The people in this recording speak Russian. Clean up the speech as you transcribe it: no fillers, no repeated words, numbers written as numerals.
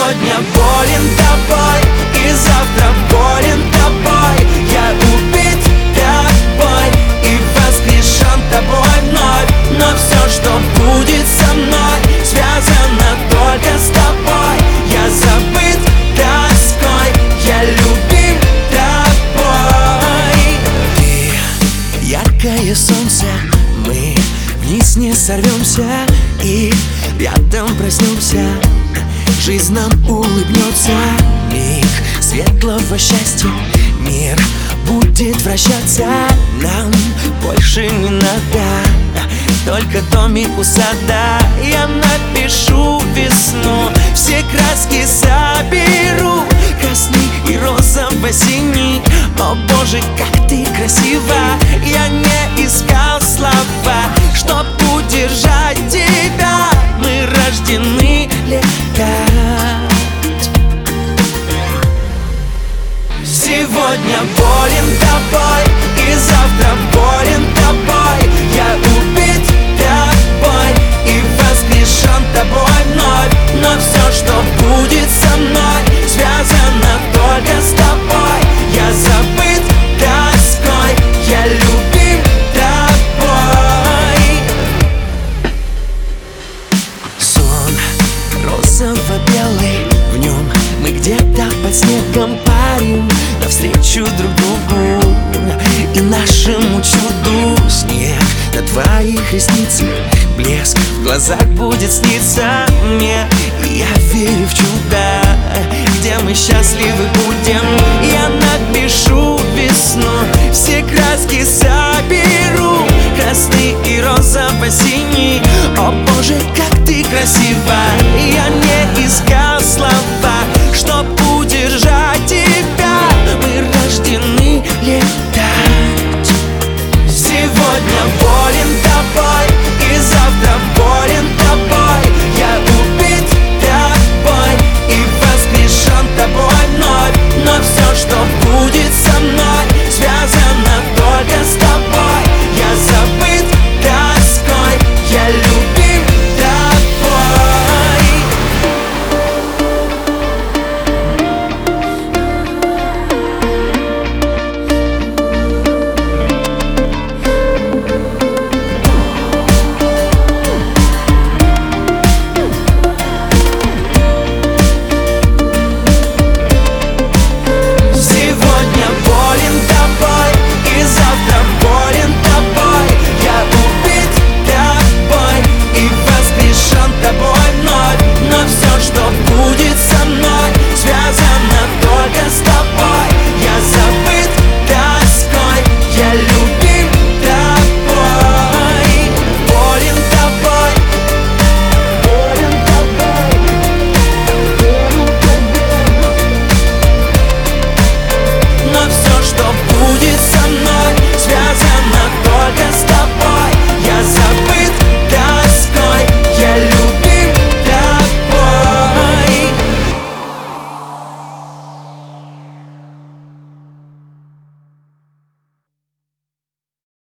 Сегодня болен тобой, и завтра болен тобой. Я убит тобой и воскрешен тобой вновь. Но все, что будет со мной, связано только с тобой. Я забыт тоской, я любим тобой. Ты яркое солнце, мы вниз не сорвемся и рядом проснемся. Жизнь нам улыбнется, миг светлого счастья. Мир будет вращаться, нам больше не надо только домик у сада. Я напишу весну, все краски соберу, красный и розово-синий. О боже, как ты красива! Я не искал слова, чтоб удержать тебя. Мы рождены летать. Сегодня болен тобой, и завтра болен тобой. Я убит тобой и воскрешен тобой вновь. Но все, что будет со мной, связано только с тобой. Я забыт тоской, я любим тобой. Сон розово-белый, в нем мы где-то под снегом парим навстречу друг другу и нашему чуду. Снег на твоих ресницах, блеск в глазах будет сниться мне. И я верю в чудо, где мы счастливы будем. Я напишу весну, все краски соберу, красный и розово-синий. О боже, как ты красива! Я не искал слов,